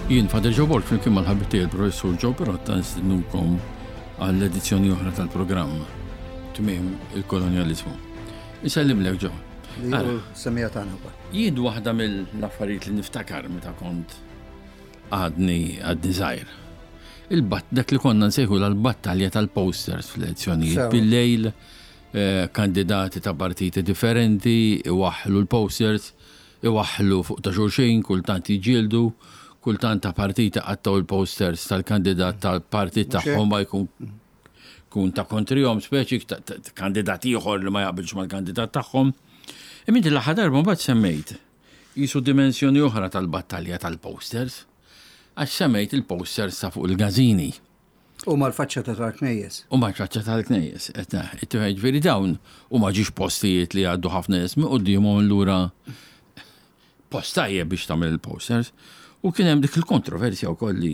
Jien Fader Joe Borg flimkien mal-ħabibtiegħi il-Professur Joe Perotta nistidnukom għall-edizzjoni oħra tal-programm tmiem il-kolonjaliżmu. Isellimlek Joe. Semmija tagħna wkoll. Jien waħda mill-affarijiet li niftakar meta kont għadni żgħir. Dak li konna nsejħu l-battalja tal-posters fl-elezzjonijiet bil-lejl, kandidati ta' partiti differenti iwaħħlu l-posters, iwaħħlu fuq ta' xulxin, kultant jiġieldu, kultant ta' partita għattaw il-posters tal-kandidat tal-partit tagħhom ma jkun ta' kontrihom, speċi kandidat ieħor li ma jaqbilx mal-kandidat tagħhom. Imma l-aħħar darba mbagħad semmejt qisu dimensjoni oħra tal-battalja tal-posters, għax semmejt il-posters ta' fuq il-gażini. U mal-faċċata tal-Knejjes. U mal-faċċata tal-Knejjes. Ġifieri dawn u ma ġiex postijiet li għaddu ħafna ismi qudiemhom lura postajjeb biex tagħmel il-posters. U kien hemm dik il-kontroversja wkoll li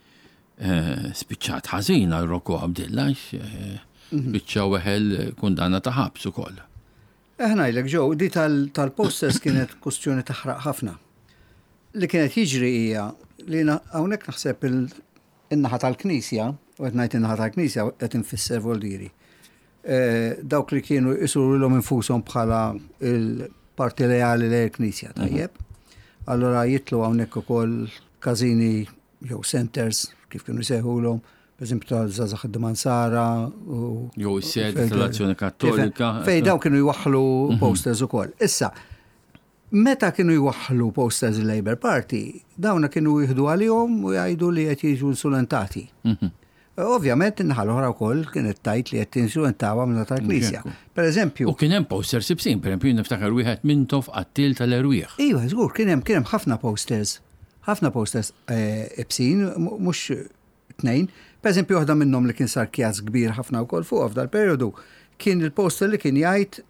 spiċċat ħażin għal Rocco Abdillah spiċċa weħel kundanna ta' ħabs ukoll. Ngħidlek Ġew, di tal-posters kienet kwestjoni taħraq ħafna. Li kienet jiġri hija li hawnhekk naħseb in-naħa tal-Knisja, u qed ngħid in-naħa tal-Knisja qed infisser voldiri. Dawk li kienu jisurilhom infushom bħala il-parti leali lill-Knisja tajjeb. Allora jitlu hawnhekk ukoll każini jew centers kif kienu jsejħulhom, pereżempju tal-Żazax id-Dimansara u jew is-sede tal-Azzjoni Kattolika. Fejn dawn kienu jwaħħlu posters ukoll. Issa, meta kienu jwaħħlu posters il-Labour Party, dawna kienu jieħdu għalihom u jgħidu li qed jiġu insulentati. Ovvjament in-naħa l-oħra wkoll kienet tajt li qed tinsulentawha minn tal-Knisja. Pereżempju. U kien hemm posters ibsin, pereżempju niftakar wieħed minnhom f'qattil tal-Erwieħ. Iva, żgur, kien hemm ħafna posters. Ħafna posters ibsin, mhux tnejn. Pereżempju waħda minnhom li kien sar kjas kbir ħafna wkoll fuq f'dal perjodu kien il-poster li kien jgħid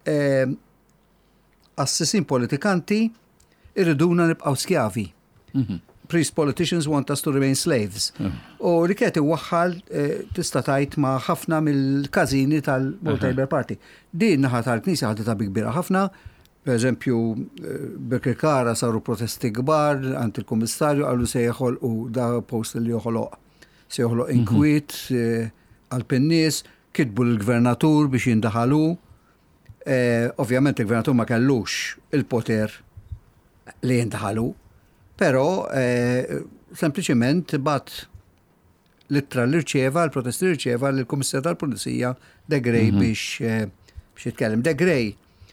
assassin politikanti irriduna nibqgħu skjavi. Priest politicians want us to remain slaves. U li kienet iwaħħal tista' tgħid ma' ħafna mill-każini tal-Labour Party. Din naħa tal-Knisja ħadetha bi kbira ħafna. Pereżempju, Birkirkara saru protesti kbar għand il-Kummissarju qalu se joħolqu da post li se joħloq inkwiet għall-nies, kitbu l-Gvernatur biex jindaħalu. Ovvjament il-Gvernatur ma kellux il-poter li jindaħalu. Però sempliċement bat littra l-irċeva, l-protesti l-irċeva l-Kummissarju tal-Pulizija De Grey biex jitkellem. De Grey,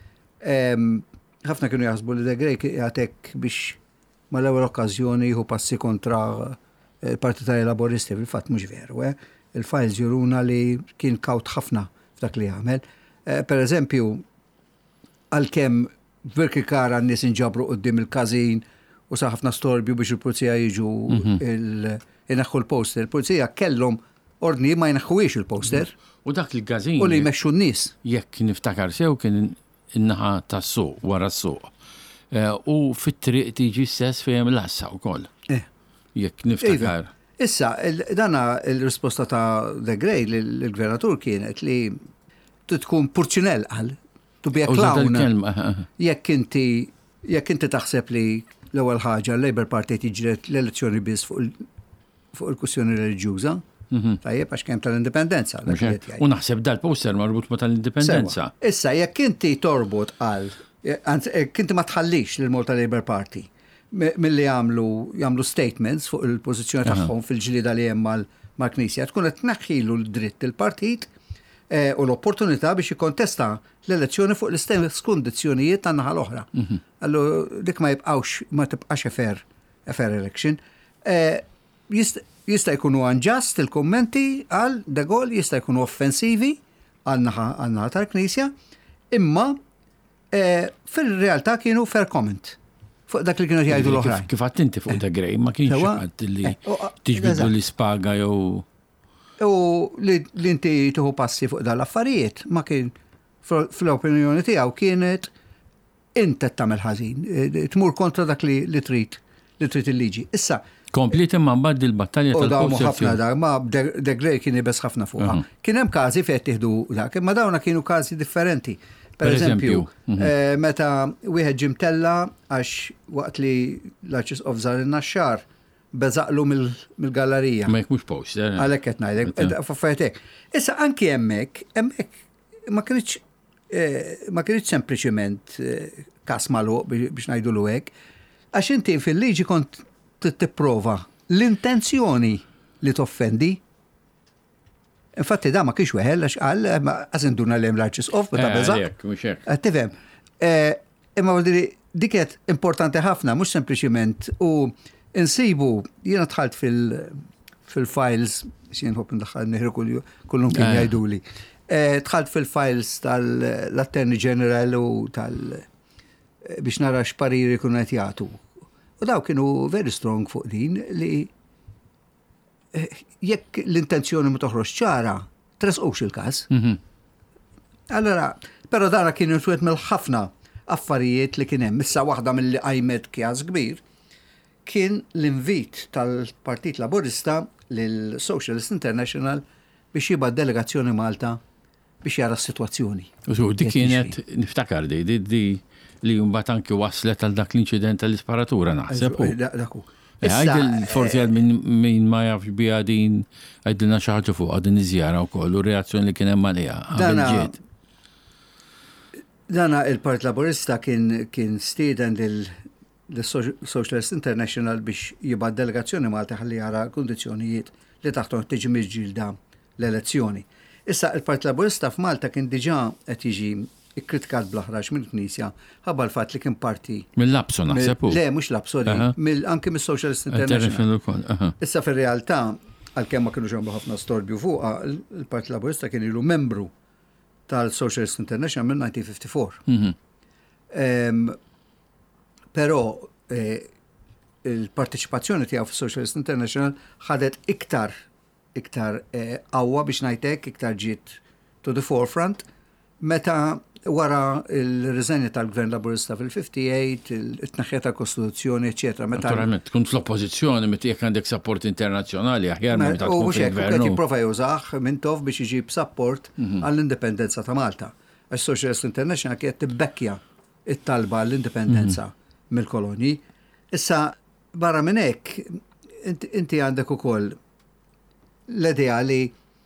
ħafna kienu jaħsbu li De Grey jagħtek biex mal-ewwel okkażjoni jieħu passi kontra il-Partitari Laboristi, fil-fatt mhux veru. Il-files juruna li kien kawt ħafna f'dak li jagħmel. Pereżempju, għalkemm Birkirkara n-nies inġabru quddiem il-każin u sa ħafna storbju biex il-pulizija jiġu jneħħu l-poster. Il-pulizija kellhom ordni ma jneħħuwiex il-poster. U dak il-każin. U li jmexxu n-nies. Jekk niftakar sew kien in-naħa tas-suq wara s-suq. U fit-triq tiġi stess fejn l-assa wkoll. Jekk niftakar. Issa, dana il-risposta ta' De Grey l-Gvernatur kienet li tkun purċinell qal, to be a clown. Jekk inti taħseb li l-ewwel ħaġa l-Labour Party tiġret l-elezzjoni biss fuq il-kwistjoni reliġjuża, tajjeb għax kemm tal-indipendenza. U naħseb dal-poster marbut ma tal-indipendenza. Issa jekk inti torbot qal, inti ma tħallix lil-Malta Labour Party milli jagħmlu statements fuq il-pożizzjoni tagħhom fil-ġlieda li hemm mal-Knisja, tkun qed tneħħilu l-dritt il-partit u l-opportunità biex jikkontesta l-elezzjoni fuq l-istess kundizzjonijiet tan-naħa l-oħra. Allu dik ma tibqax fair election. Jista' jkunu unjust il-kummenti għal De Gaulle, jista' jkunu offensivi għal-naħa tal-Knisja, imma fil-realtà kienu fair comment. Fuq dak li kienu jgħidu l-oħrajn. Kif għadt inti fuq De Grey, ma kienx għadd li tiġbidu l-ispaga jew. U li inti tuħu passi fuq dal-affarijiet, ma kien fl-opinjoni tiegħu kienet inti tagħmel ħażin, tmur kontra dak li trid il-liġi. Issa komplit imma mbagħad il-battalja tal-ħafna dak, ma De Grey kien ibes ħafna fuqha. Kien hemm każi fejn tieħdu dak, imma dawna kienu każi differenti. Per eżempju, meta wieħed ġimtella għax waqt li l-Arċisqof żar in-Naxxar beżaqlu mill-gallerija. Ma jekk mhux poster. Għalhekk qed ngħidlek, f'affarijiet. Issa anki hemmhekk ma kienx sempliċement każ magħluq biex ngħidulu hekk, għax inti fil-liġi kont tipprova l-intenzjoni li toffendi. Infatti da ma kienx weħel għax qal għażinduna l-hemm l-arċis off meta beżaq. Tifhem. Imma dik qed importanti ħafna, mhux sempliċement u insibu jiena dħalt fil-files xi nħobb ndaħħal nieħru kullum kien jgħiduli. Dħalt fil-files tal-Attorney General u biex nara x'pariri kienu qed jagħtu. U daw kienu very strong fuq din li jekk l-intenzjoni ma toħroġ ċara, tresqux il-każ. Allora, però dara kienu twet mill-ħafna affarijiet li kien hemm. Issa waħda mill-li qajmet kjas kbir kien l-invit tal-Partit Laburista lil Socialist International biex jibgħat delegazzjoni Malta biex jara s-sitwazzjoni. Dik kienet niftakar di li mbagħad anki waslet għal dak l-inċident tal-isparatura naħseb. Daku. Għajdil forsi għad minn ma jafx bija din għajdilna xaħġa fuq għadin iżjara u koll u reazzjoni li kien hemm għalija. Dana il-Part Laburista kien stieden l-Socialist International biex jibgħat delegazzjoni Malta ħalli jara kundizzjonijiet li taħtom tiġi miġġielda l-elezzjoni. Issa il-Part Laburista f'Malta kien diġà qed jiġi ikkritikat bl-aħraġ mill-Knisja ħabba l-fatt li kien parti. Mill-Lapso naħseb. Le, mhux Lapso, anke mis-Socialist International. Issa fir-realtà għalkemm ma kienux hemm ħafna storbju fuqha, il-Part Laburista kien ilu membru tal-Socialist International minn 1954. Però il-partiċipazzjoni tiegħu fis-Socialist International ħadet iktar qawwa biex ngħidlek iktar ġiet to the forefront meta wara il-riżenja tal-Gvern Laburista fil-58, it-tnaħħija tal-Kostituzzjoni, eċetera. Naturalment, tkun fl-oppożizzjoni meta jekk għandek support internazzjonali aħjar minn ta' tkun fil-gvern. U jipprova jużah Mintov biex iġib support għall-indipendenza ta' Malta. Għax Socialist International kienet tibbekkja it-talba għall-indipendenza mill-kolonji. Issa barra minn hekk inti għandek ukoll l-idea li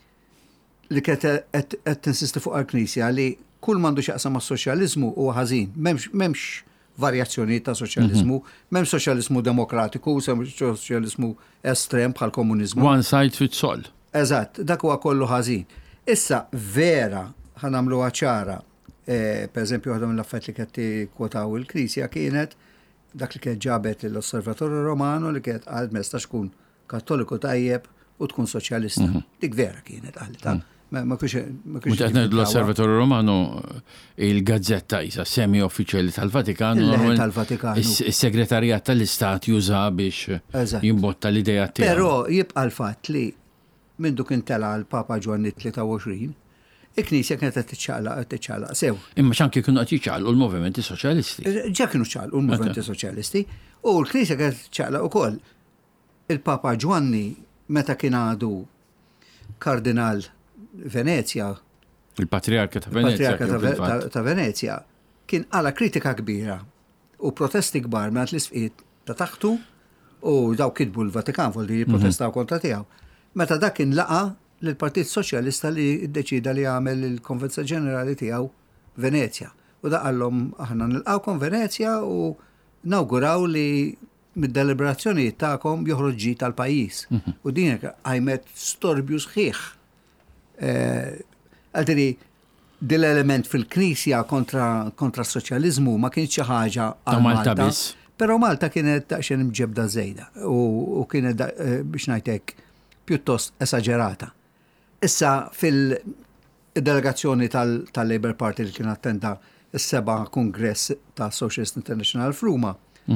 qed tinsisti fuq għall-Knisja li kull mandu xaqsam ma' soċjalizmu u ħażin. Memx varjazzjoni ta' soċjalizmu, memx soċjalizmu demokratiku, soċjalizmu estrem bħal komunizmu. One size fits all. Eżatt, dak huwa kollu ħażin. Issa vera ħanamlu ċara, per eżempju waħda mill-affarijiet li qed kwotaw il-Knisja kienet dak li kien ġabet l-Osservatorju Romano li kienet qal mesta tkun Kattoliku tajjeb u tkun soċjalista. Dik vera kienet qal. Mutaqna l-Osservatorju Romano il-gazzetta jisa semi-uffiċjali tal-Vatikanu. Il-Segretarjat tal-Istat juża biex jimbotta l-ideja tiegħu. Però jibqa' l-fatt li minn duk intela l-Papa Ġwanni 23, il-Knisja kienet qed tiċċaqlaq sew. Imma x'anke kienu qed jiċċaqlqu l-movimenti soċjalisti. Ġa kienu ċaqlqu l-movimenti soċjalisti u l-Knisja kienet tiċċaqlaq ukoll. Il-Papa Ġwanni meta kien għadu Kardinal Venezia, il-Patriarka ta' Venezia, kien għala kritika kbira u protesti kbar minn l-isfiet ta' taħtu u daw kitbu l-Vatikan volli protestaw kontra tiegħu. Meta dak kien laqa l-Partit Soċjalista li ddeċida li għamel il-Konvenza Ġenerali tiegħu Venezia. U da qallhom aħna nilqawkom Venezia u nawguraw li mid-deliberazzjonijiet tagħkom joħroġ ġid tal-pajjiż. U din għajmet storbju sħiħ. Għaldiri, dil-element fil-Knisja kontra s-soċjalizmu ma kienx xi ħaġa għal Malta biss. Però Malta kienet daqsxejn mġebda żejda u kienet biex ngħidlek pjuttost esaġerata. Issa fil-delegazzjoni tal-Labour Party li kien attenda s-7 kongress ta' Socialist International f'Ruma,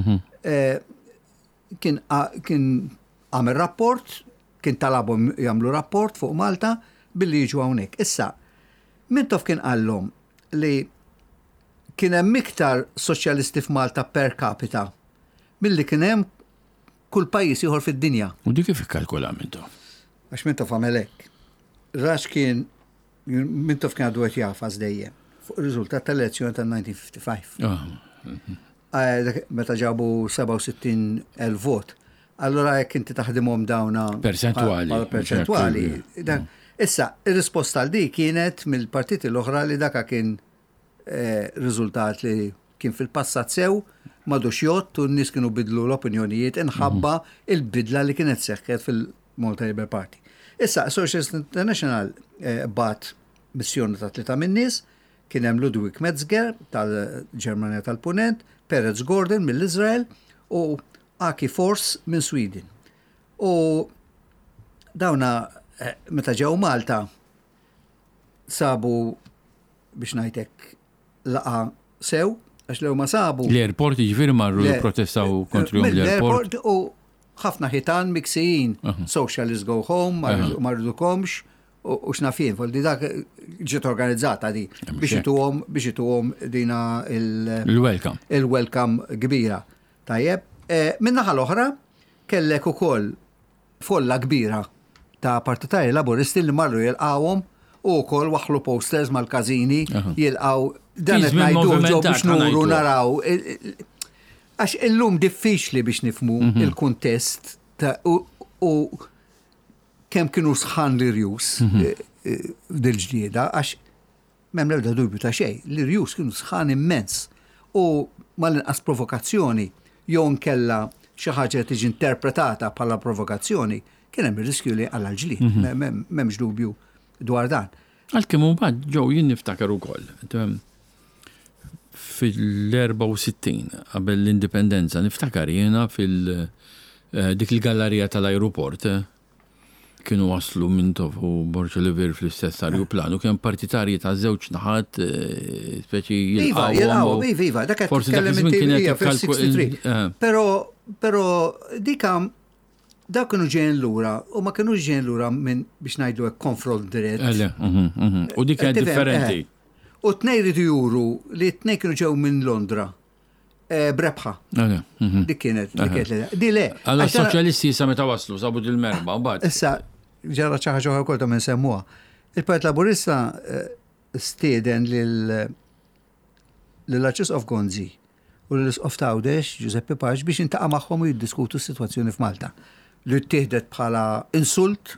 kien għamel rapport, kien talabhom jagħmlu rapport fuq Malta billi jiġu hawnhekk. Issa, Mintov kien qallhom li kien hemm iktar soċjalisti f'Malta per capita milli kien hemm kull pajjiż ieħor fid-dinja. U dik kif ikkalkula Mintov? Għax Mintov għamel hekk. Rax kien Mintov kien għadu qed jafas dejjem fuq ir-riżultat tal-elezzjoni tal-1955. Meta ġabu 67,000 vot. allora jekk inti taħdimhom dawna perċentwali. Issa, ir-risposta għal dik kienet mill-partiti l-oħra li daka kien riżultat li kien fil-passat sew madux jott u n-nies kienu bidlu l-opinjonijiet inħabba il-bidla li kienet seħħet fil-Malta Labour Party. Issa, Socialist International bat missjoni ta' 3 min-nies, kien hemm Ludwig Metzger tal-Ġermanja tal-Punent, Perez Gordon mill-Iżrael u Aki Force minn Sweden. U dawna meta ġew Malta sabu biex ngħidlek laqa sew għax lew ma sabu. L-airport jiġifieri marru jipprotestaw kontri l-airport. U ħafna ħitan miksijin, socialists go home, ma rridukomx u x'nafien, foldi dak ġiet organizzata di biex ituhom dina il-welcome. Il-welcome kbira. Tajjeb, min-naħa l-oħra kellek ukoll folla kbira ta' partitari laburisti li marru jilqawhom u wkoll waħlu posters mal-kazini jilqaw dan qed ngħidu ġew biex nuru naraw. Għax illum diffiċli biex nifmu il-kuntest u kemm kienu sħan l-irjus dil-ġdieda għax m'hemm l-ebda dubju ta' xejn, l-irjus kienu sħan immens u mal-inqas provokazzjoni jew nkella xi ħaġa tiġi interpretata bħala provokazzjoni kien hemm ir-riskju li għal ġlied, m'hemmx dubju dwar dan. Għalkemm mbagħad ġew jien niftakar ukoll. Fil-64 qabel l-indipendenza niftakar jiena dik il-gallerija tal-ajruport kienu waslu minn tofu Borġ Oliver fl-istess aeroplanu kien partitarji ta' żewġ naħat speċi jilqgħu. Iva, dak qed titkellem inti fil-63. Però dika dak kienu ġejjin lura u ma kienux ġejjin lura minn biex ngħidu hekk konfront dirett. U dik kienet differenti. U tnej ridu juru li tnej kienu ġew minn Londra. Brebħa. Dik kienet. Di le. Allora soċjalisti issa meta waslu sabu dil-merba mbagħad. Issa ġara xi ħaġa wkoll ta' semmuha. Il-Partit Laburista stieden lill-Arċisqof Gonzi u l-Isqof Tawdex Giuseppe Paġ biex intaqa' magħhom u jiddiskutu s-sitwazzjoni f'Malta. Li ttieħdet bħala insult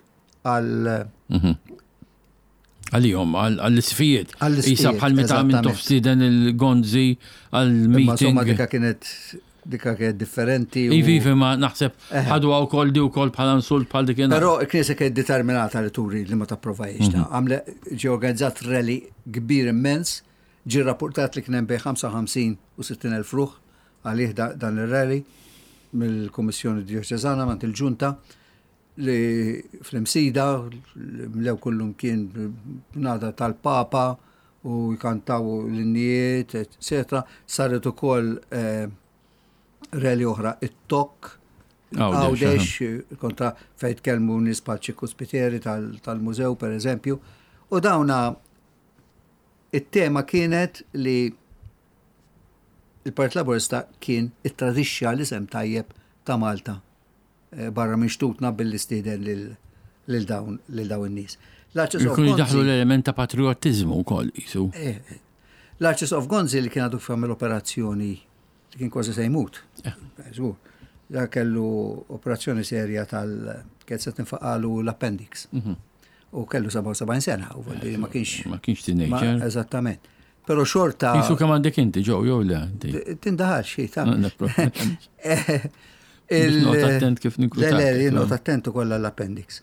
għalihom, għall-isfijiet. Isa bħal meta minn tofsiden il-Gonzi għall-meeting. Insomma dika kienet differenti. Ivi, ma naħseb ħadu wkoll di wkoll bħala insult bħal dik. Però l-Knisja kienet determinata li turi li ma tapprovajx. Għamle ġie organizzat rally kbir immens, ġie rapportat li kien hemm bejn 55 u 60,000 fruħ għalih dan ir-rally mill-Kummissjoni Dioċeżana mant il-Ġunta li fl-imsida mlew kullum kien nada tal-Papa u jkantaw l-innijiet, etc. Saret ukoll rally oħra it-Tok Għawdex kontra fejn tkellmu nies bħal Ċikku Spiteri tal-mużew per eżempju. U dawna it-tema kienet li il-Partit Laburista kien it-tradixxa l-isem tajjeb ta' Malta barra minn xtutna bil-istiden lil dawn in-nies. Jkun jidaħlu l-element ta' patriottiżmu wkoll qisu. L-Arċisqof Gonzi li kien għadu f'għamel operazzjoni li kien kważi se jmut. Da kellu operazzjoni serja tal-kienet tinfaqalu l-appendix. U kellu 77 sena u ma kienx teenager. Eżattament. Pero xorta. Jisu kemm għandek inti ġew jew le. Tindaħal xi ta'. Not attent kif nikkutak. Le, not attent ukoll l-appendix.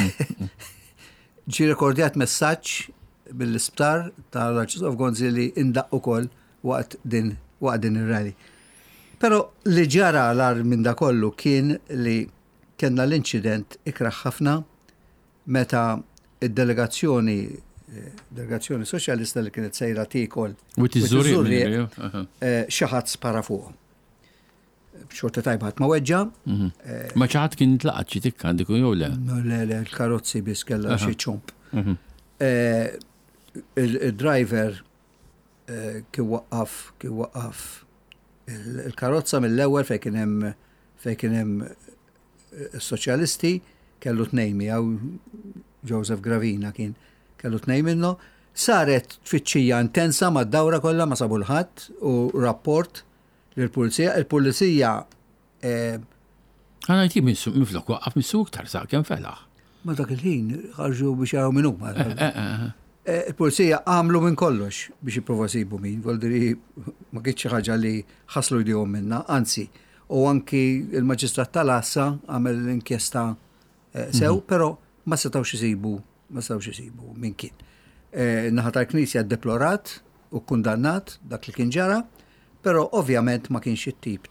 Ġi rekordjat messaġġ bil-isptar tal-Arċisqof Gonzi li indaq ukoll waqt din ir-rally. Però li ġara l-ar minn da kollu kien li kellna l-inċident ikraħ ħafna meta id-delegazzjoni soċjalista li kienet sejra tikol xaħat spara fuq. Xorta tajbat ma weġġa. Ma ċaħat kien tlaqat xi tikka għandiku jew le? Le, l-karozzi biss kellha xi ċomp. Il-driver kien waqqaf il-karozza mill-ewwel fejn kien hemm is-soċjalisti kellu tnejmi għaw Joseph Gravina kien kellu tnej minnu, saret tfittxija intensa ma' d-dawra kollha ma sabu l-ħadd u rapport lill-pulizija. Il-pulizija Għanajti miflok waqqaf mis-suq tar sa' kem felaħ. Ma dak il-ħin ħarġu biex jaraw minn huma. Il-pulizija għamlu minn kollox biex jipprova jsibu min, voldiri ma kienx ħaġa li ħaslu jdihom minna, anzi, u anki il-maġistrat tal-Assa għamel l-inkjesta sew, pero ma setawx jisibu minn kien. Naħa tal-Knisja deplorat u kundannat dak li kien ġara, pero ovvjament ma kienx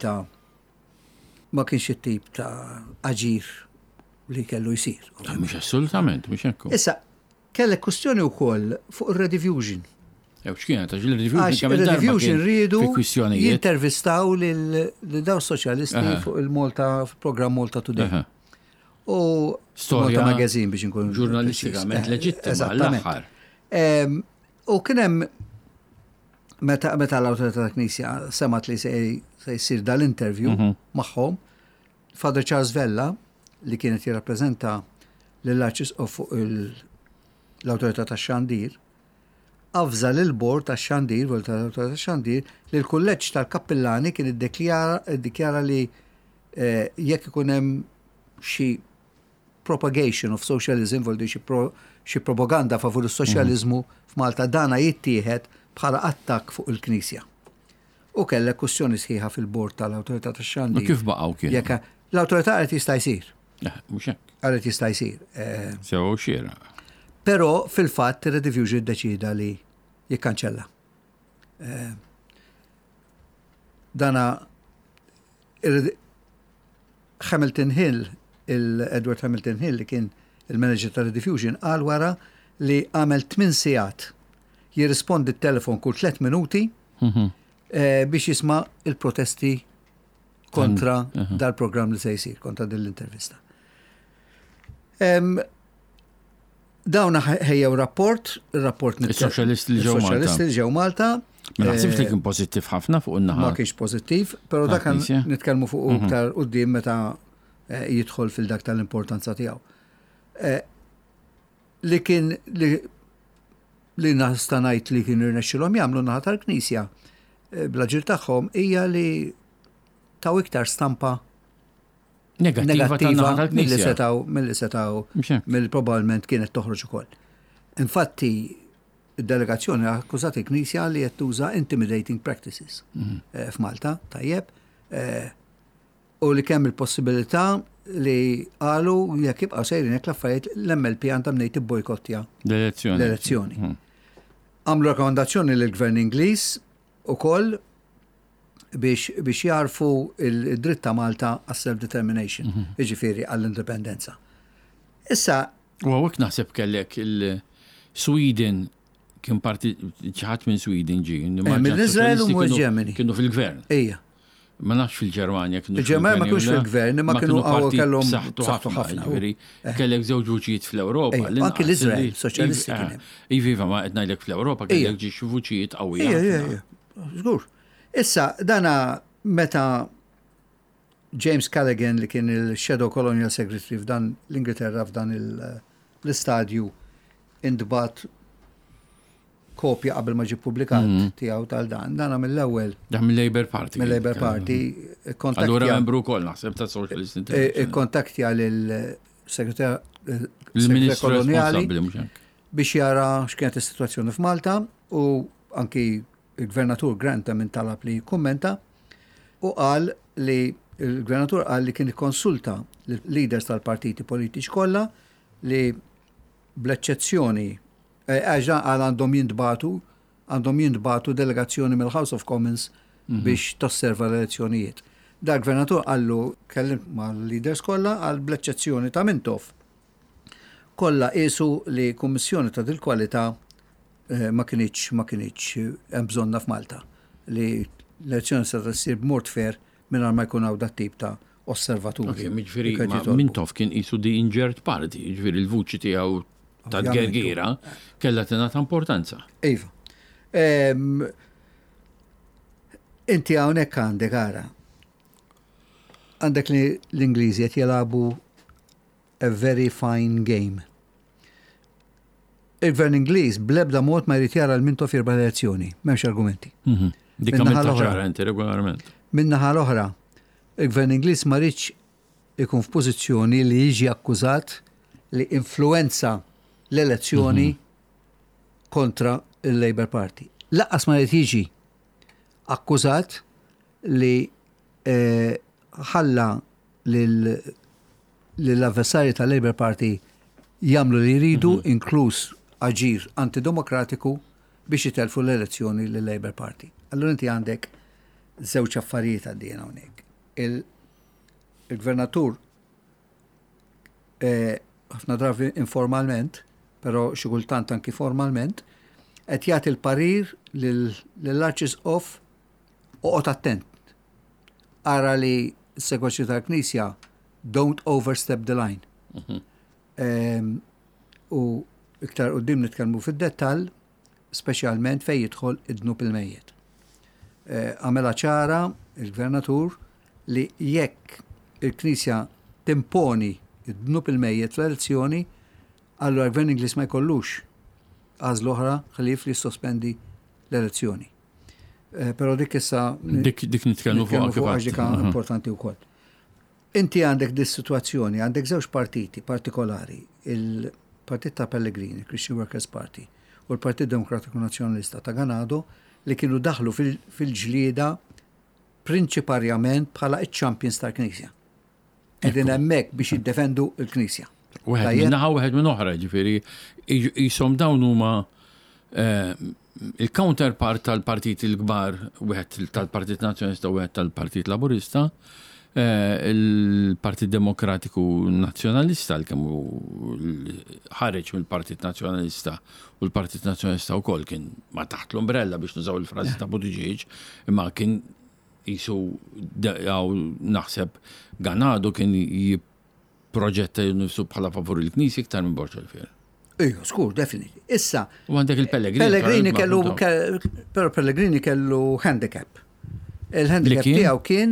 it-tip ta' aġir li kellu jisir. Mux assolutament, mux ekku. Issa, kellek kustjoni u koll fuq il-Redifusion. X'kienet, il-Redifusion rridu jintervistaw l-daw soċjalisti fuq il-Malta, program Malta Today. U Malta Magazine biex nkun ġurnalistikament leġittima l-aħħar. U kienem meta l-Awtorità tal-Knisja semat li se jsir dal-interview magħhom, Father Charles Vella li kienet jirrappreżenta lill-Arċisqof fuq l-Awtorità tax-Xandir, avża lill-bord tax-Xandir, vol tal-Awtorità tax-Xandir, li l-kulleġġ tal-Kappillani kien iddikjara li jekk ikun hemm xi propagation of socialism, vol xi propaganda favur is-soċjaliżmu f'Malta dana jittieħed bħala attakk fuq il-Knisja. U kellek kwestjoni sħiħa fil-bord tal-Awtorità tax-Xandir. Kif baqgħu kien? Jekk l-Awtorità qed jista' jsir. Mhux hekk. Qed jista' jsir. Sew xiera. Però fil-fatt ir-Redifusion iddeċida li jikkanċella. Dana Hamilton Hill, Edward Hamilton Hill li kien il-manager tal-Redifusion qal wara li għamel 8 sigħat jirrispondi t-telefon kull 3 minuti biex jisma' il-protesti kontra dal-programm li se jsir, kontra dell-intervista. Dawna ħejjew rapport is-soċjalisti li ġew Malta. Ma naħsibx li kien pożittiv ħafna fuq in-naħa. Ma kienx pożittiv, però dak nitkellmu fuq iktar quddiem meta jidħol fil-dak tal-importanza tiegħu. Li kien li nasta ngħid li kien irnexxilhom jagħmlu naħa tal-Knisja bl-aġir tagħhom hija li taw iktar stampa negattiva milli probablement kienet toħroġ ukoll. Infatti, id-delegazzjoni akkużat il-Knisja li qed tuża intimidating practices f'Malta, tajjeb, u li kemm il-possibilità li qalu jekk jibqgħu sejrin hekk l-affarijiet l-MLP għandha mnejn tibbojkottja l-elezzjoni. Għamlu rakkomandazzjoni lill-Gvern Ingliż ukoll biex jarfu il-dritt ta' Malta għas self-determination, jiġifieri għall-indipendenza. Issa. U għawek naħseb kellek il-Sweden kien parti ċaħat minn Sweden ġi. Mill-Izrael u mill-Ġermani. Kienu fil-gvern. Ija. Ma nafx fil-Ġermanja kienu. Il-Ġermanja ma kienux fil-gvern, ma kienu għaw kellhom saħtu ħafna. Kellek żewġ vuċijiet fl-Ewropa. Anki l-Izrael, soċjalisti kien. Iviva ma qed ngħidlek fl-Ewropa kellek ġi xi vuċijiet qawwija. Żgur. Issa dana meta James Callaghan li kien il-Shadow Colonial Secretary f'dan l-Ingilterra f'dan l-istadju indbat kopja qabel ma ġi publikat tiegħu tal-dan. Dan mill-ewwel. Dan mill-Labour Party. Mill-Labour Party. Allura membru wkoll naħseb ta' Socialist International. Kontaktja lill-Segretarju Koloniali biex jara x'kienet is-sitwazzjoni f'Malta u anki il-Gvernatur Granta minn talab li kummenta u qal li il-Gvernatur qal li kien ikkonsulta l-leaders tal-partiti politiċi kollha li bl-eċċezzjoni għaxa għal għandhom jindbatu delegazzjoni mill-House of Commons biex tosserva l-elezzjonijiet. Da gvernatur għallu kellim ma' l-leaders kollha għal bl-eċċezzjoni ta' Mintoff kollha qisu li kummissjoni ta' dil-kwalità ma kienx hemm bżonna f'Malta li l-elezzjoni se ssir b'mod fair mingħajr ma jkun hawn dat tip ta' osservaturi. Jiġifieri Mintoff kien qisu di injured party, jiġifieri l-vuċi tiegħu ta' gergira kellha tingħata importanza. Iva. Inti hawnhekk għandek ara. Għandek li l-Ingliżi qed jilagħbu a very fine game. Il-Gvern Ingliż bl-ebda mod ma jrid jara l-Mintoff jirba l-elezzjoni, m'hemmx argumenti. Dik ċara inti regolarment. Min-naħa l-oħra, il-Gvern Ingliż ma rridx ikun f'pożizzjoni li jiġi akkużat li influenza l-elezzjoni kontra il-Labour Party. Laqqas ma jiġi akkużat li ħalla l-avversarji tal-Labour Party jagħmlu li jridu, inkluż aġir antidemokratiku biex jitelfu l-elezzjoni lill-Labour Party. Allura inti għandek żewġ affarijiet għaddejjin hawnhekk. Il-gvernatur ħafna drabi informalment, però xi kultant anki formalment, qed jagħti l-parir lill-Arċisqof oqgħod attent. Ara li s-segwaċi tal-Knisja don't overstep the line. U iktar qudiem nitkellmu fid-dettall, speċjalment fejn jidħol id-dnub il-mejjed. Għamela ċara il-gvernatur li jekk il-Knisja timponi id-dnub il-mejjed fl-elezzjoni, allura l-Gvern Ingliż ma jkollux għażla oħra ħlief li sospendi l-elezzjoni. Però dik issa dik nitkellmu fuq dik importanti wkoll. Inti għandek dis-sitwazzjoni, għandek żewġ partiti partikolari, il-Partit ta' Pellegrini, Christian Workers Party, u l-Partit Demokratiku Nazzjonalista ta' Ganado li kienu daħlu fil-ġlieda prinċiparjament bħala iċ-champions tal-Knisja. Qegħdin hemmhekk biex jiddefendu l-Knisja. Wieħed minnaħa wieħed minn oħra, ġifieri jisom dawn huma il-counterpart tal-partit il-kbar, wieħed tal-Partit Nazzjonalista u wieħed tal-Partit Laburista, il-Partit Demokratiku Nazzjonalista li kemm ħareġ mill-Partit Nazzjonalista u l-Partit Nazzjonalista wkoll kien ma taħt l-umbrella biex nużaw il-frażi ta' Buttigieg, imma kien jisu naħseb Ganado kien jipproġetta nifsu bħala favur il-Knisja iktar minn Borġa l-Fier. Skur, definitely. Issa. U għandek il-Pellegrini. Pero Pellegrini kellu handicap. Il-handicap tiegħu kien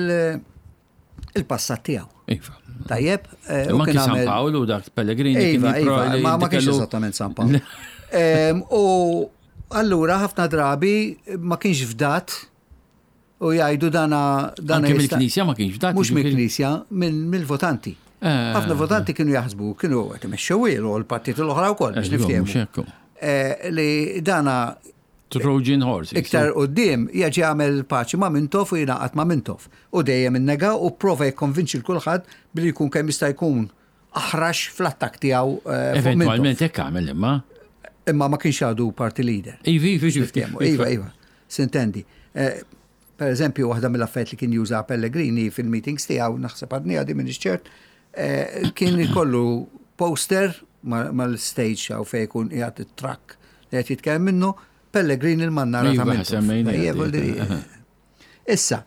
il-passat tiegħu. Iva. Tajjeb. Ma kien San Paolo dak Pellegrini kien ma kienx eżattament San Paolo. U allura ħafna drabi ma kienx fdat u jgħidu dana anke mill-Knisja ma kienx fdat. Mhux mill-Knisja, mill-votanti. Ħafna votanti kienu jaħsbu, kienu qed imexxew l-partit l-oħra wkoll biex niftiehmu. Li dana Trojan horse. Iktar qudiem jaġi jagħmel paċi ma' Mintoff u jingħaqad ma' Mintoff. U dejjem innega u prova jikkonvinċi l-kulħadd billi jkun kemm jista' jkun aħrax fl-attak tiegħu. Eventwalment hekk għamel imma. Imma ma kienx għadu party leader. Iva. Sintendi. Per eżempju, waħda mill-affarijiet li kien juża Pellegrini fil-meetings tiegħu naħseb għadni għadi minn ix-ċert, kien ikollu poster mal-stage għaw fej kun jgħat il-trak li għat jitkellem minnu Pellegrini il-mannara ta' minnu. Issa,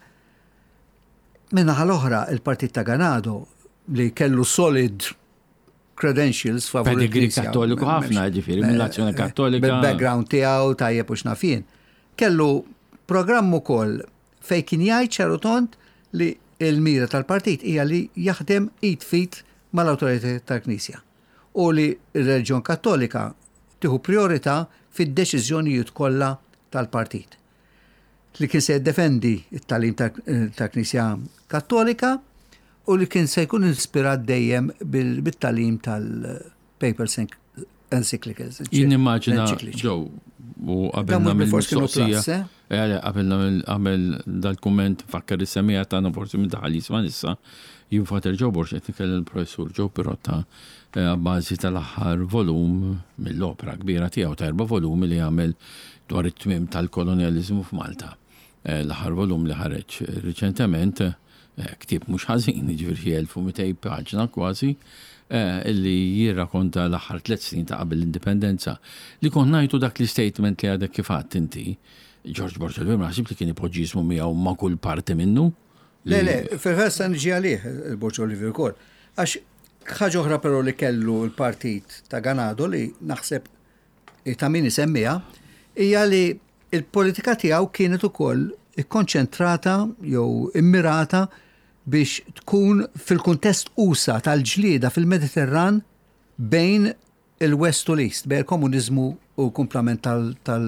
minna ħal-oħra il-Partit ta' Ganado li kellu solid credentials favur il-Knisja. Kattoliku ħafna ġifieri mill-Azzjoni Kattolika. Bil-background tiegħu tajjeb u xnafin. Kellu programmu kol fej kien jgħid ċarutont li il-mira tal-partit hija li jaħdem id-fit mal-awtoritajiet tal-Knisja u li r-Reġjun Kattolika tieħu priorità fid-deċiżjonijiet kollha tal-partit. Li kien se jiddefendi it-talim tal-Knisja Kattolika u li kien se jkun ispirat dejjem bit-talim tal-Papers Encyclicals. Jien immaġina ġew u qabelna mill-mistoqsija. Qabelna għamel dal-kumment fakkar is-semija tagħna forsi minn daħal jisma' issa jien fater ġew borx qed nitkellem il-professur ġew Pirotta bażi tal-aħħar volum mill-opera kbira tiegħu ta' 4 volumi li għamel dwar it-tmiem tal-kolonjaliżmu f'Malta. L-aħħar volum li ħareġ riċentement ktieb mhux ħażin, jiġifieri 1200 paġna kważi, illi jirrakonta l-aħħar 3 snin ta' qabel l-indipendenza. Li kont ngħidu dak l-statement li għadek kif għadt inti, George Borġa l-Fier naħsib li kien ipoġġismu miegħu ma' kull parti minnu. Le, fil-ħassa nġi għalih il-Borġa l-Fier ukoll. Għax ħaġa oħra però li kellu l-partit ta' Ganado li naħseb ta' min isemmija hija li il-politika tiegħu kienet ukoll ikkonċentrata jew immirata biex tkun fil-kuntest usa tal-ġlieda fil-Mediterran bejn il-West u l-East, bejn il-komunizmu u kumplament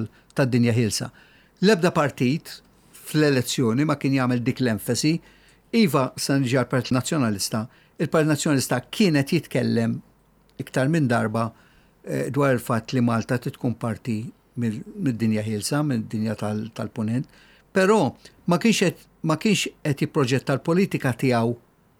tad-dinja ħilsa. L-ebda partit fl-elezzjoni ma kien jagħmel dik l-enfasi Iva sanġi għal-Partit Nazzjonalista, il-Partit Nazzjonalista kienet jitkellem iktar minn darba dwar il-fatt li Malta tkun parti mid-dinja ħilsa, mid-dinja tal-punent, però ma kienx qed jipproġetta l-politika tiegħu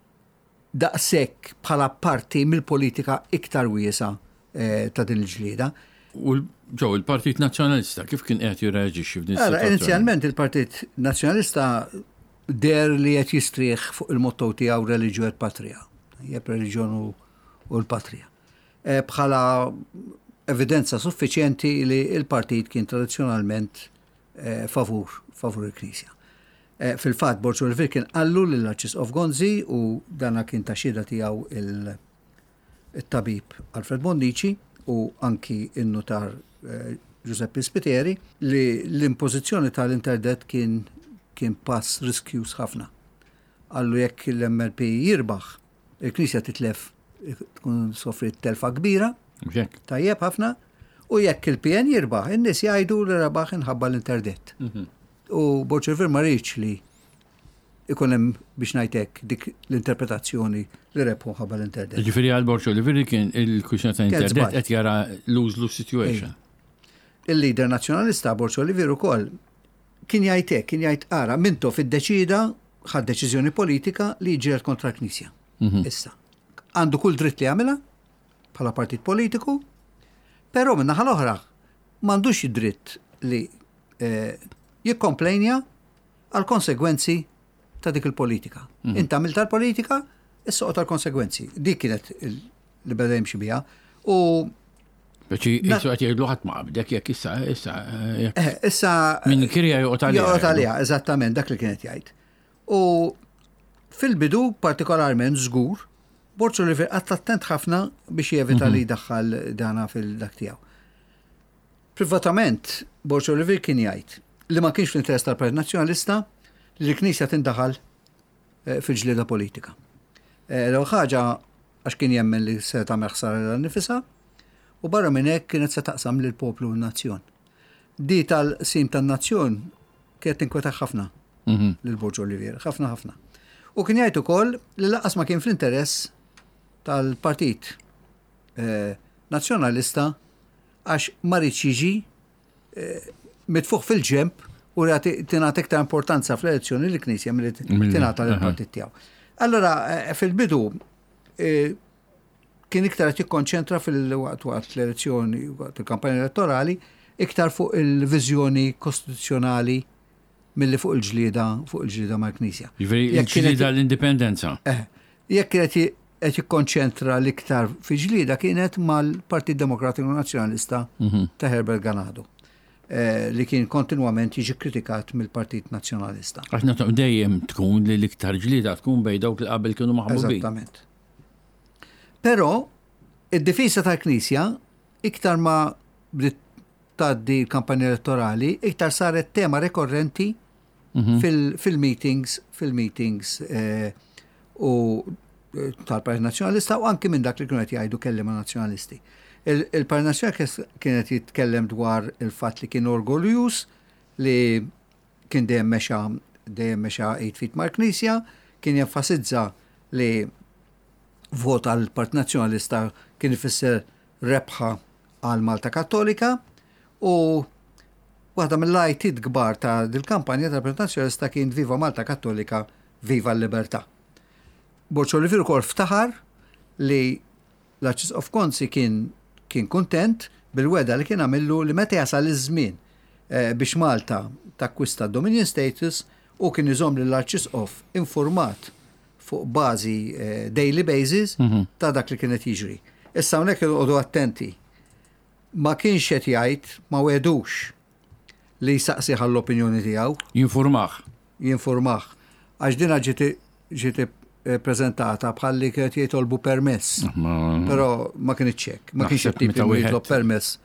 daqshekk bħala parti mill-politika iktar wiesa ta' din il-ġlieda. U ġew il-Partit Nazzjonalista kif kien qed jirreaġixxi f'din is-sitwazzjoni? Inizjalment il-Partit Nazzjonalista der li qed jistrieħ fuq il-motto tiegħu reliġju et patrija. Jeb reliġjon u l-patrija. Bħala evidenza suffiċjenti li il-partit kien tradizzjonalment favur il-Knisja. Fil-fatt Borċo Olivier kien qallu lill-Arċisqof Gonzi u dana kien ta' xhieda tiegħu il-tabib Alfred Bonnici u anki in-notar Giuseppe Spiteri li l-impożizzjoni tal-interdet kien pass riskjus ħafna. Għallu jekk l-MLP jirbaħ, il-Knisja titlef tkun soffrit telfa kbira, tajjeb ħafna, u jekk il-PN jirbaħ, in-nies jgħidu li rebaħ inħabba l-interdet. U Borċo Olivier ma rridx li ikun hemm biex ngħidlek dik l-interpretazzjoni li rebħu ħabba l-interdet. Ġifieri għal Borċo Olivier kien il-kwistjoni ta' interdet qed jara lose-lose situation. Il-lider nazzjonalista Borċo Olivier ukoll kien jgħid ara mintu fid-deċida ħad deċiżjoni politika li jġiel kontra l-Knisja. Issa. Għandu kull dritt li għamela bħala partit politiku, però minna ħal-oħra m'għandux id-dritt li jikkomplejnja għal konsegwenzi ta' dik il-politika. Inta għamilt tal-politika, issa tal-konsegwenzi. Dik kienet li beda jimxi biha. U Beċi, jissu għat jgħidlu ħat ma' b'dek jek issa minn kirja joqtalija, eżattament, dak li kienet jgħid. U fil-bidu, partikolarment żgur, Borċo Olivier attent ħafna biex jevita li daħħal dana fil-dak tiegħu. Privatament, Borċo Olivier kien jgħid li ma kienx fl-interess tal-Partit Nazzjonalista li l-Knisja tindaħal fil-ġlieda politika. L-ewwel ħaġa għax kien jemmen li se tagħmel ħsara lil-nifisha, u barra minn hekk kienet se taqsam lil poplu u n-nazzjon. Di tal-sim tan-nazzjon kienet tinkwetaħ ħafna lil Borċo Olivier, ħafna. U kien jgħid ukoll li laqas ma kien fl-interess tal-Partit Nazzjonalista għax ma rridx jiġi mitfuħ fil-ġemp u tingħata iktar importanza fl-elezzjoni l-Knisja milli tingħata lill-partit tiegħu. Allora fil-bidu kien iktar qed jikkonċentra waqt l-elezzjoni, waqt il-kampanja elettorali, iktar fuq il-viżjoni kostituzzjonali milli fuq il-ġlieda mal-Knisja. Il-ġlieda l-indipendenza. Jekk kienet qed jikkonċentra l-iktar fi ġlieda kienet mal-Partit Demokratiku Nazzjonalista ta' Herbert Ganado, li kien kontinwament jiġi kritikat mill-Partit Nazzjonalista. Għax dejjem tkun li l-iktar ġlieda tkun bejn dawk li qabel kienu maħbubin. Eżattament. Però id-difisa tal-Knisja iktar ma bdiet tgħaddi l-kampanja elettorali, iktar saret tema rekorrenti fil-meetings u tal-Partit Nazzjonalista u anki minn dak li kienu qed jgħidu kellima nazzjonalisti. Il-Partit Nazzjonalista kienet jitkellem dwar il-fatt li kien orgoljus li kien dejjem mexa 8 feet mal-Knisja, kien jenfasizza li vot għal Partit Nazzjonalista kien ifisser rebħa għal Malta Kattolika u waħda mill-lajtiet kbar ta' dil-kampanja tal-Partit Nazzjonalista kien Viva Malta Kattolika, Viva l-Libertà. Borċo Olivier ukoll ftaħar li l-Arċisqof Gonzi kien kuntent bil-weda li kien għamillu li meta jasal iż-żmien biex Malta takkwista Dominion status u kien iżomm lill-Arċisqof informat fuq bażi daily basis ta' dak li kienet jiġri. Issa hawnhekk irqodu attenti. Ma kienx qed jgħid, ma wedux li jsaqsi l-opinjoni tiegħu. Jinformah. Għax dinha ġiet prezentata bħalli kienet jitolbu permess. Però ma kien iċċek. Ma kienx qed jitlob permess.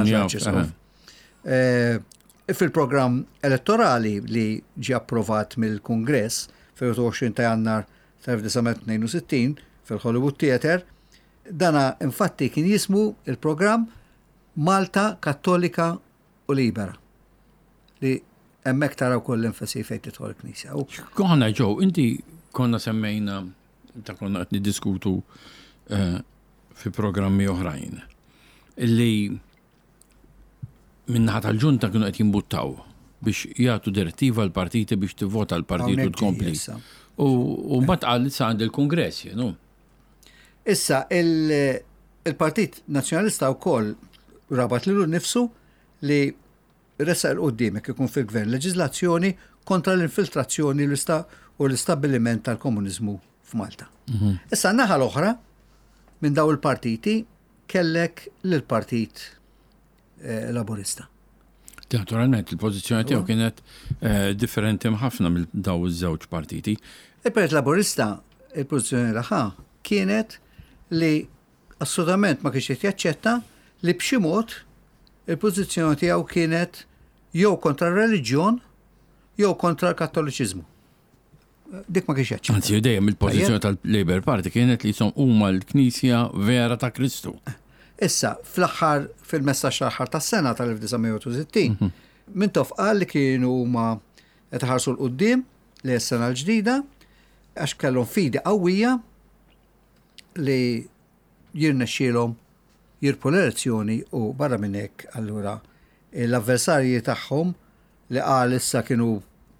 Fil-programm elettorali li ġie approvat mill-Kungress fil-20 ta' Jannar 1962 fil-Hollywood Theatre, dana infatti kien jismu il-programm Malta Kattolika u Libera. Li hemmhekk taraw koll enfasi fejn tidħol il-Knisja. Koħna ġew, inti konna semmejna, ta' konna qed niddiskutu fi programmi oħrajn. Illi minnaħa tal-ġunta kienu qed jimbuttaw biex jagħtu direttiva l-partiti biex tivvota l-partitu tkompli. U mbagħad qal issa għand il-Kongress, Issa il-Partit Nazzjonalista wkoll rabat lilu nnifsu li ressa l-qoddimek ikun fil-gvern leġiżlazzjoni kontra l-infiltrazzjoni u l-istabbiliment tal-komuniżmu f'Malta. Issa naħa l-oħra minn daw il-partiti kellek l-Partit Laburista. Naturalment, il-pożizzjoni tiegħu kienet differenti ħafna mill daw iż-żewġ partiti. Il-Partit Laburista, il-pożizzjoni tagħha kienet li assolutament ma kienx jaċċetta li b'xi mod il-pożizzjoni tiegħu kienet jew kontra r-reliġjon jew kontra l-Kattoliċiżmu. Dik ma kienx jaċċetta. Anzi, dejjem il-pożizzjoni tal-Labour Party kienet li huma l-Knisja vera ta' Kristu. Issa, fl-aħħar fil-messaġġ tal-aħħar tas-sena tal-1960, Mintoff qal li kienu huma qed iħarsu l-qudiem li s-sena l-ġdida għax kellhom fidi qawwija li jirnexxielhom jirpu l-elezzjoni u barra minn hekk allura l-avversarji tagħhom li qal issa kienu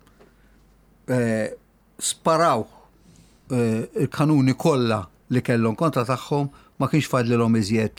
sparaw il-kanuni kollha li kellhom kontra tagħhom ma kienx fadlilhom iżjed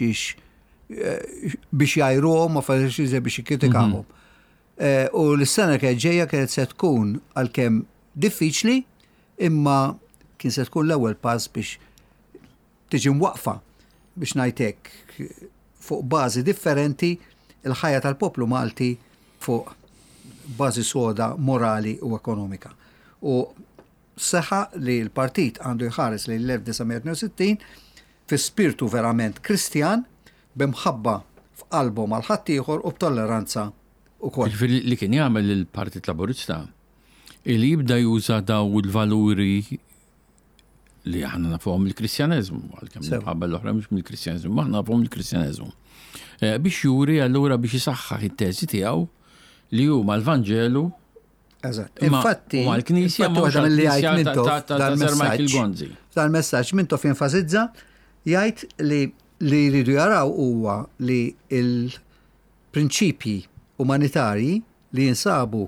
biex jajruhom ma fadlilx iżjed biex jikkritikawhom. U l-sena kienet ġejja kienet se tkun għalkemm diffiċli imma kien se tkun l-ewwel pass biex tiġi mwaqfa biex ngħidlek fuq bażi differenti il-ħajja tal-poplu Malti fuq bażi soda morali u ekonomika. U seħa li l-partit għandu jħares li l-1962 fi spirtu verament kristjan b'imħabba f'qalbhom għal ħadd ieħor u b'tolleranza ukoll. Li kien jagħmel il-Partit Laburista li jibda juża daw il-valuri li aħna nafhom il-Kristjaneżmu, għalkemm il-ħabba l-oħra mhux mill-Kristjaneżmu, aħna nafhom il-Kristjaneżmu. Biex juri allura biex isaħħaħ it-teżi tiegħu li huma l-Vanġelu Infatti, l-Knisja tal-messaġġ Mintoff jenfasizza jgħid li jridu jaraw huwa li il-prinċipji umanitarji li jinsabu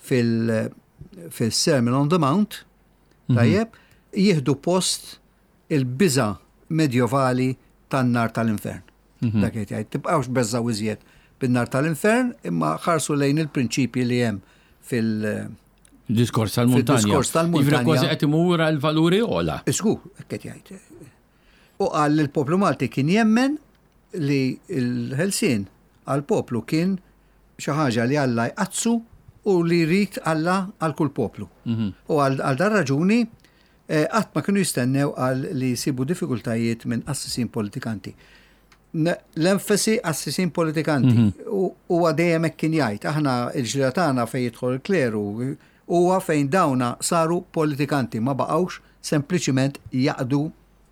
fil-Sermon on the Mount tajjeb jieħdu post il-biża medjevali tan-nar tal-infern. Dak qed jgħid tibqgħux beżżaw iżjed bin-nar tal-infern imma ħarsu lejn il-prinċipji li hemm fil-diskors tal-muntanja. Jifra kważi qed imura l-valuri ola. Isku, qed jgħid. U qal li l-poplu Malti kien jemmen li l-ħelsien għall-poplu kien xi ħaġa li Alla jqazzu u li jrid Alla għal kull poplu. U għal dar raġuni qatt ma kienu jistennew għal li jsibu diffikultajiet minn assisin politikanti. L-enfasi assisin politikanti u għadejjem hekk kien jgħid aħna l-ġlida tagħna fejn jidħol il-kleru huwa fejn dawna saru politikanti ma baqgħux sempliċiment jaqdu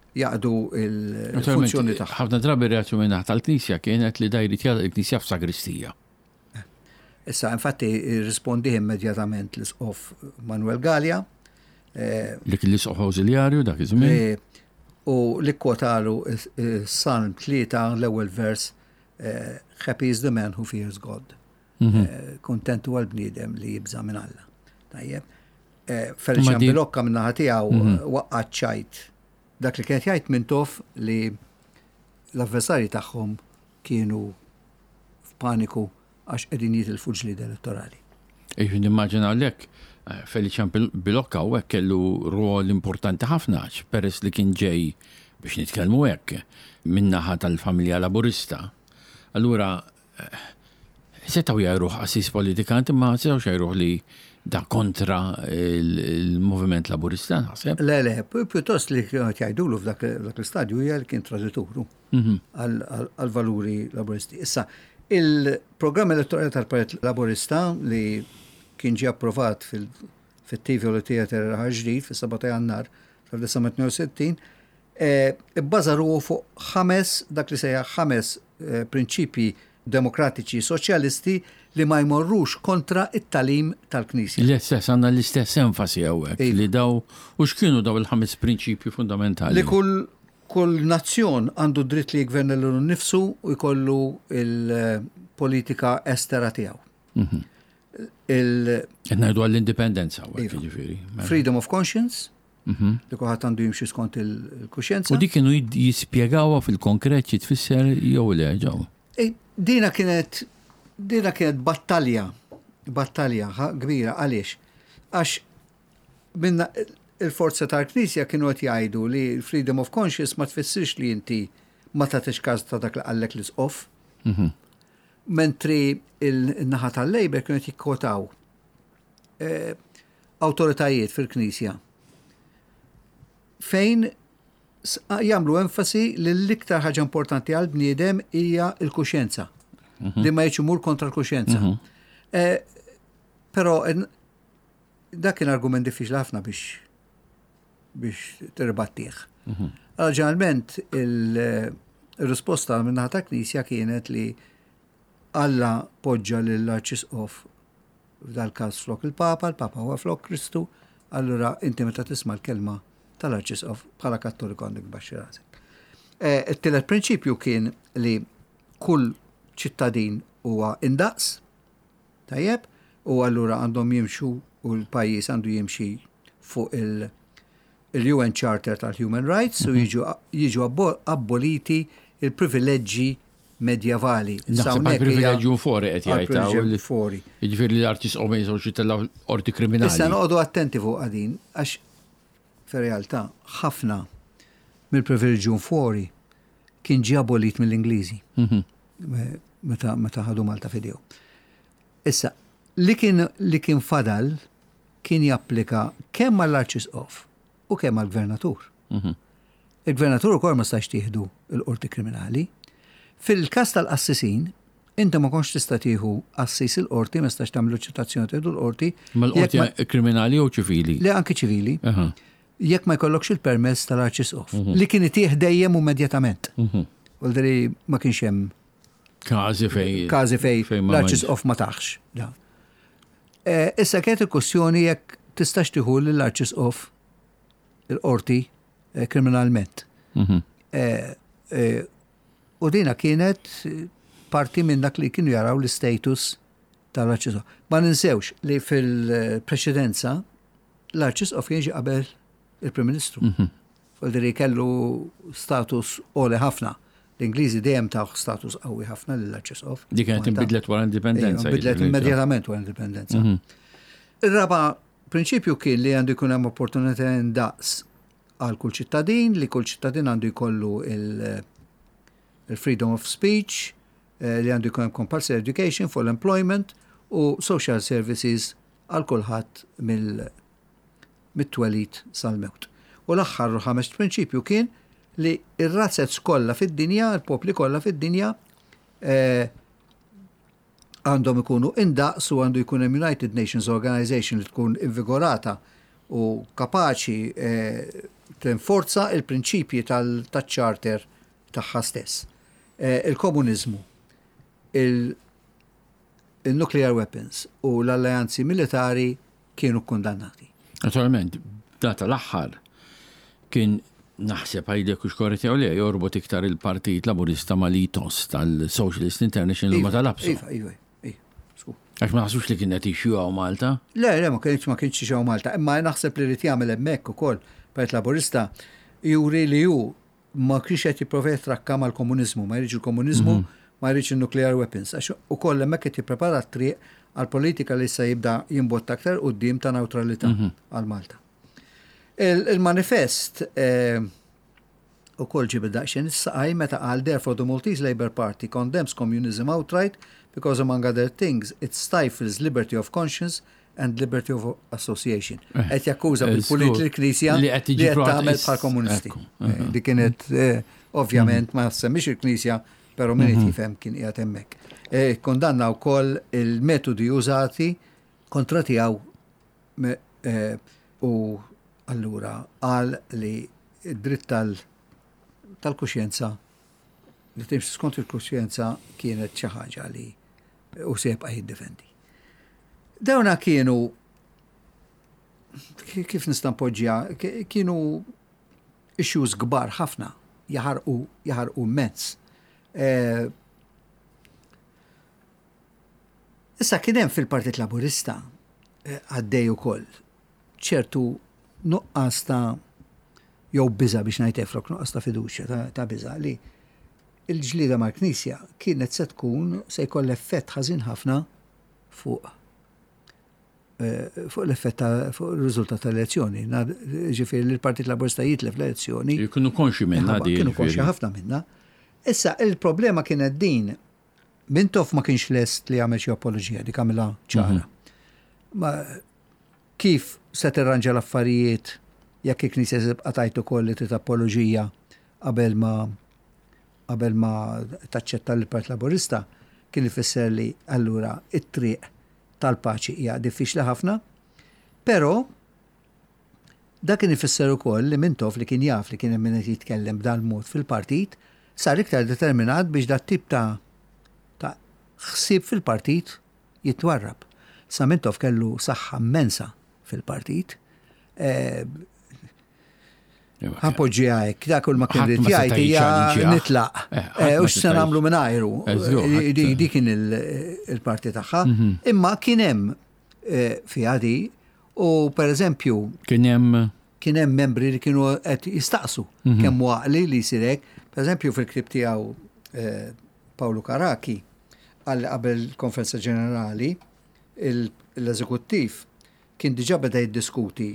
il-funzjoni tagħhom. Ħafna drabi reazzjoni minn tal-Knisja kienet li dajri il-Knisja f'sagristija. Issa infatti rispondi immedjatament l-isqof Manuel Gallia. Li kien l-isqof awżiljarju dak iż-żmien. U li kwotalu Salm 3 l-ewwel vers Happy is the man who fears God. Kontentu għal-bniedem li jibża minn Alla. Tajjeb. Felixan Bilokka minnaħa tiegħu waqqgħat ċajt. Dak li kienet jgħid Mintoff li l-avversarji tagħhom kienu f'paniku għax qegħdin jitilfu l-ġlied elettorali. Nimmaġina għalhekk Felixan Bilokka u hekk kellu rol importanti ħafna peress li kien ġej biex nitkellmu hekk min-naħa tal-familja Laburista. Allura setgħu jgħiruh assis politikanti ma setgħu jgħiruh li da kontra il-moviment Laburista naħseb. Le, pjuttost li kienu jgħidulu f'dak l-istadju hija li kien tradituru għal-valuri Laburisti. Issa, il-programm elettorali tal-Partit Laburista li kien ġie approvat fil-Tivoli Theater ħarġdid fis-7 ta' Jannar tal-1962 bbażaru fuq dak li sejjaħ 5 prinċipji demokratiċi soċjalisti li ma jmorrux kontra it-talim tal-Knisja. L-istess għandna l-istess enfasi hawnhekk li daw u x'kienu daw il-5 prinċipji fundamentali. Li kull nazzjon għandu dritt li jgverna l nifsu u jkollu il-politika estera tiegħu. Ngħidu għall-indipendenza hawnhekk jiġifieri. Freedom of conscience, li kulħadd għandu jimxi skont il-kuxjenza. U dik kienu jispjegawha fil-konkret xi tfisser jew le ġew. Dina kienet battalja kbira għaliex. Għax minna il-forza tal-Knisja kienu qed jgħidu li freedom of conscience ma tfissirx li inti ma tagħtix każ ta' dak li qallek l-isqof. Mentri il-naħa tal-Labor kienu qed jikkotaw awtoritajiet fil-Knisja fejn jagħmlu enfasi li l-iktar ħaġa importanti għal bniedem hija l-kuxjenza. Li ma jmur kontra l-kuxjenza. Però dak kien argument diffiċli ħafna biex tirbattih. Ġeneralment il-risposta minnaħa ta' Knisja kienet li Alla poġġa lill-Arċisqof f'dal-każ flok il-Papa huwa flok Kristu, allura inti meta tisma' l-kelma tal-Arċisqof bħala Kattoliku għandek baxxi rasek. Il-tielet prinċipju kien li kull ċittadin huwa indaqs, tajjeb, u allura għandhom jimxu u l-pajjiż għandu jimxi fuq il-UN Charter tal-Human Rights u jiġu abboliti il-privileġġi medjavali. Privileġġju fori qed jgħid fori. Jiġifieri li l-Arċisqof ma jistgħux jitellgħu qorti kriminali. Issa noqogħdu attenti fuq għadin għax fir-realtà ħafna mill-privileġġju fori kien ġie abolit mill-Ingliżi. Meta ħadu Malta fidejhom. Issa li kien fadal kien japplika kemm għall-Arċisqof u kemm għall-Gvernatur. Il-Gvernatur ukoll ma stax tieħdu l-qorti kriminali. Fil-każ tal-qassisin, inti ma konx tista' tieħu assis il-qorti, ma stax tagħmlu ċitazzjoni tieħdu l-qorti. Mal-qorti kriminali jew ċivili? Le anke ċivili. Jekk ma jkollokx il-permess tal-Arċisqof. Li kien itieħ dejjem immedjatament. Għaldri ma kienx hemm każi fej l-Arċisqof ma taħx. Issa kienet il-kwestjoni jekk tistax tieħu lill-Arċisqof il-qorti kriminalment. U dina kienet parti minn dak li kienu jaraw l-status tal-Arċisqof. Ma ninsewx li fil-preċedenza l-Arċisqof kien qabel il-Prim Ministru. Għaldri kellu status oli ħafna. L-Ingliżi dejjem taħ status qawwi ħafna lill-Arċisqof. Dik kienet inbidlet wara l-indipendenza. Inbidlet immedjatament wara l-indipendenza. Ir-raba prinċipju kien li għandu jkun hemm opportunità indaqs għal kull ċittadin, li kull ċittadin għandu jkollu il-freedom of speech, li għandu jkun compulsory education, full employment u social services għal kulħadd mit-twelid sal-mewt. U l-aħħar 5 prinċipju kien li ir-razzezz kollha fid-dinja, il-popli kollha fid-dinja għandhom ikunu indaqs u għandu jkun United Nations Organization li tkun invigorata u kapaċi tinforza il-prinċipji tal-charter tagħha stess. Il-komuniżmu, il-nuclear weapons u l-alleanzi militari kienu kundannati. Naturalment, data l-aħħar kien naħseb għajdek u xkorret jew le jorbot iktar il-Partit Laburista mal-itos tal-Socialist International ma tal-absu. Iva. Għax ma naħsux li kienet ixju għaw Malta? Le, ma kienx ixju għaw Malta. Imma naħseb li rrit jagħmel hemmhekk ukoll Partit Laburista juri li ju ma kienx qed jipprova jitrakka mal-komuniżmu, ma jridx il-komuniżmu, ma jridx il-nuclear weapons. Għax ukoll hemmhekk qed jipprepara t-triq għal-politika li se jibda jimbotta aktar quddiem ta' neutralità għal Malta. Il-manifest ukoll ġib daqsxejn issaqaj meta qal therefore the Maltese Labour Party condemns communism outright because among other things it stifles liberty of conscience and liberty of association. Qed jakkuża bil-pulit l-Knisja li qed tagħmel bħal komunisti. Dik kienet ovvjament ma semmix il-Knisja, però min qed jifhem kien qiegħed hemmhekk. Kondanna wkoll il-metodi użati kontra tiegħu u allura qal li id-dritt tal-kuxjenza li timx skont il-kuxjenza kienet xi ħaġa li u se jibqa' jiddefendi. Dawna kienu kif nista' npoġġiha, kienu issues kbar ħafna jaħarqu mezz. Issa kien hemm fil-Partit Laburista għaddej ukoll ċertu nuqqas ta' jew biża biex ngħid efrok nuqqas ta' fiduċja ta' biża li il-ġlieda mal-Knisja kienet se tkun se jkoll effett ħażin ħafna fuq l-effett fuq ir-riżultat tal-elezzjoni. Ġifieri li l-Partit Laburista jitlef l-elezzjoni. Kienu konxi minnha di. Kienu konxi ħafna minnha. Issa il-problema kienet din Mintoff ma kienx lest li għamel xi apoloġija dik għamilha ċara. Ma kif se tirranġa l-affarijiet jekk il-Knisja tibqa' tajt ukoll li trid apoloġija qabel ma taċċetta l-Partit Laburista kien ifisser li allura it-triq tal-paċi hija diffiċli ħafna, però dak kien ifisser ukoll li Mintoff li kien jaf li kien hemm min qed jitkellem b'dan mod fil-partit sar iktar determinat biex dat tip ta' ħsieb fil-partit jitwarrab. Sa Mintoff kellu saħħa immensa fil-partit. Appoġġija hekk, dak kull ma kien rid jgħid hija nitlaq. U x'se nagħmlu minn ajru. Di kien il-parti tagħha. Imma kien hemm fiha di u pereżempju kien hemm membri li kienu qed jistaqsu kemm waqli li jsir hekk. Pereżempju fil-ktieb tiegħu Paolo Caracchi għal qabel konferenza ġenerali l-eżekuttiv kien diġà beda jiddiskuti